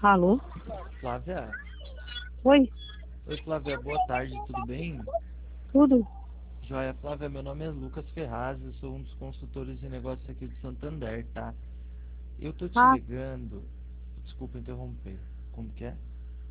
Alô? Flávia? Oi? Oi, Flávia, boa tarde, tudo bem? Tudo? Joia, Flávia, meu nome é Lucas Ferraz, eu sou um dos consultores de negócios aqui de Santander, tá? Eu tô te Ah, ligando, desculpa interromper, como que é?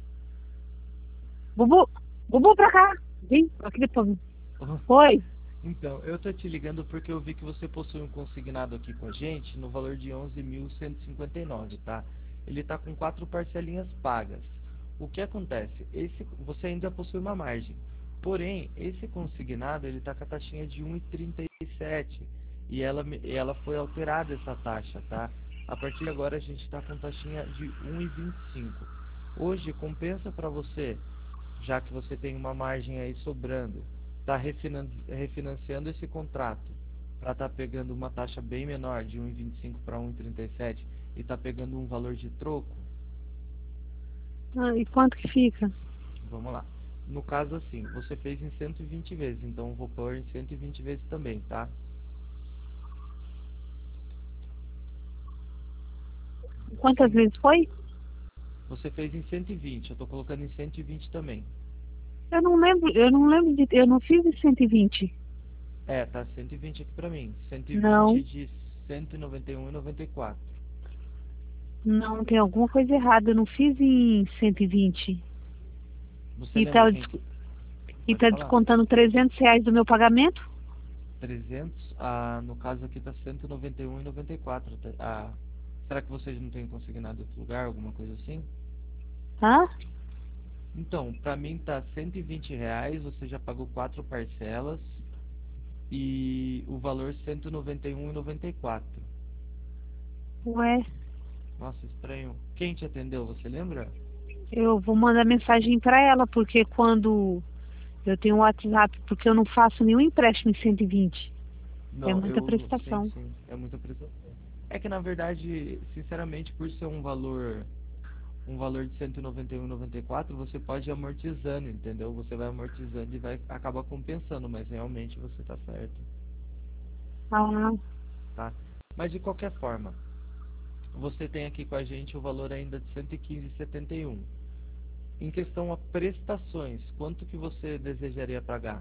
Bubu! Bubu pra cá! Vem, aqui depois. Oi? Então, eu tô te ligando porque eu vi que você possui um consignado aqui com a gente no valor de 11.159, tá? Ele tá com 4 parcelinhas pagas. O que acontece? Você ainda possui uma margem. Porém, esse consignado, ele tá com a taxinha de 1,37 e ela foi alterada essa taxa, tá? A partir de agora a gente está com taxinha de 1,25. Hoje compensa para você, já que você tem uma margem aí sobrando, está refinanciando esse contrato para estar pegando uma taxa bem menor, de 1,25 para 1,37, e está pegando um valor de troco. Ah, e quanto que fica? Vamos lá. No caso assim, você fez em 120 vezes, então eu vou pôr em 120 vezes também, tá? Quantas Sim, vezes foi? você fez em 120, eu estou colocando em 120 também. Eu não fiz de 120. É, tá 120 aqui para mim, 120 Não, de 191,94. não, tem alguma coisa errada. Eu não fiz em 120. Você E lembra tá, quem... e Pode tá falar? descontando R$ 300 do meu pagamento? 300, no caso aqui tá 191,94. Será que vocês não têm consignado outro lugar, alguma coisa assim? Hã? Então, para mim tá R$ 120, você já pagou 4 parcelas e o valor 191,94. Ué, Nossa, estranho. Quem te atendeu, você lembra? eu vou mandar mensagem pra ela, porque quando eu tenho um WhatsApp, porque eu não faço nenhum empréstimo em 120. É Não, muita sim, prestação. sim, é muita pressão. É que na verdade, sinceramente, por ser um valor de 191,94, você pode ir amortizando, entendeu? Você vai amortizando e vai acabar compensando, mas realmente você está certo, Ah, tá? Mas de qualquer forma, você tem aqui com a gente o valor ainda de 115,71. Em questão a prestações, quanto que você desejaria pagar?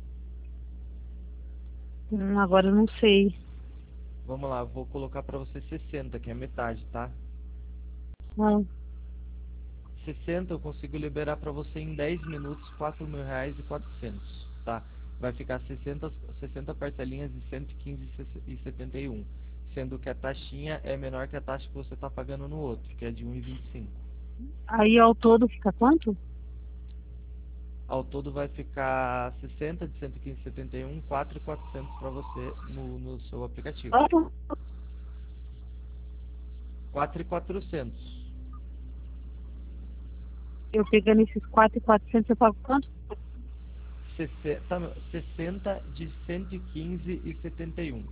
agora eu não sei. Vamos lá, vou colocar para você 60, que é metade, tá? Ah, 60 eu consigo liberar para você em 10 minutos, R$ 4.400, tá? Vai ficar 60 parcelinhas de 115,71, sendo que a taxinha é menor que a taxa que você está pagando no outro, que é de 1,25. aí ao todo fica quanto? Ao todo vai ficar 60 de 115,71, 4.400 para você no seu aplicativo. Quanto? 4.400. Eu pegando esses 4.400 eu pago quanto? 60 de 115,71.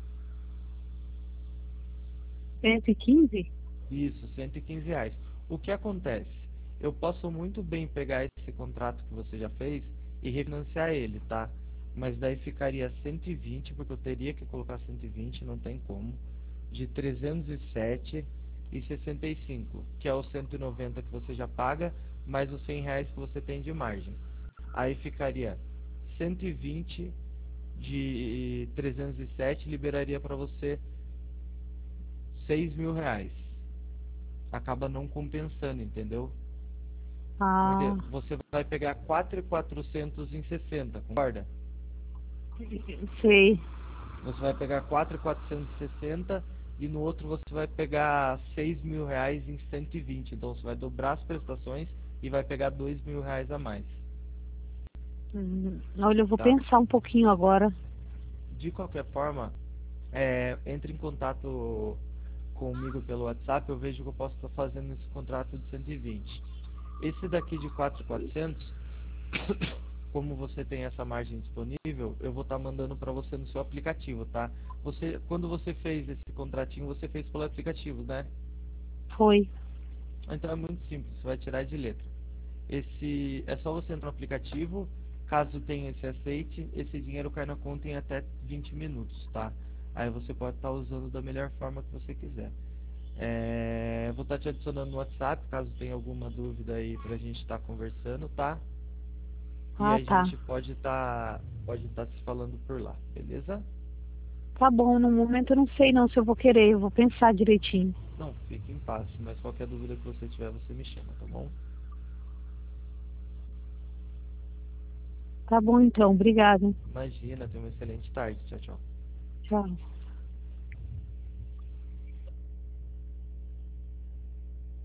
115? Isso, R$ 115. O que acontece? Eu posso muito bem pegar esse contrato que você já fez e refinanciar ele, tá? Mas daí ficaria 120, porque eu teria que colocar 120, não tem como, de 307,65, que é os 190 que você já paga, mais os R$ 100 que você tem de margem. Aí ficaria 120 de 307, liberaria para você R$ 6.000. Acaba não compensando, entendeu? Porque Ah, você vai pegar 4.400 em 60, concorda? sei. Você vai pegar 4.460 e sessenta e no outro você vai pegar R$ 6.000 em 120. Então você vai dobrar as prestações e vai pegar R$ 2.000 a mais, Olha, eu vou tá? pensar um pouquinho agora. De qualquer forma, entre em contato comigo pelo WhatsApp, eu vejo que eu posso estar fazendo esse contrato de 120. Esse daqui de 4.400, como você tem essa margem disponível, eu vou estar mandando para você no seu aplicativo, tá? Quando você fez esse contratinho, você fez pelo aplicativo, né? Foi. Então é muito simples, você vai tirar de letra. É só você entrar no aplicativo, caso tenha esse aceite, esse dinheiro cai na conta em até 20 minutos, tá? Aí você pode estar usando da melhor forma que você quiser. Vou estar te adicionando no WhatsApp, caso tenha alguma dúvida aí pra gente estar conversando, tá? E Ah, a tá. gente pode tá se falando por lá, beleza? Tá bom, no momento eu não sei não se eu vou querer, eu vou pensar direitinho. Não, fique em paz, mas qualquer dúvida que você tiver, você me chama, tá bom? Tá bom então, obrigada. Imagina, tenha uma excelente tarde. Tchau, tchau. Tchau.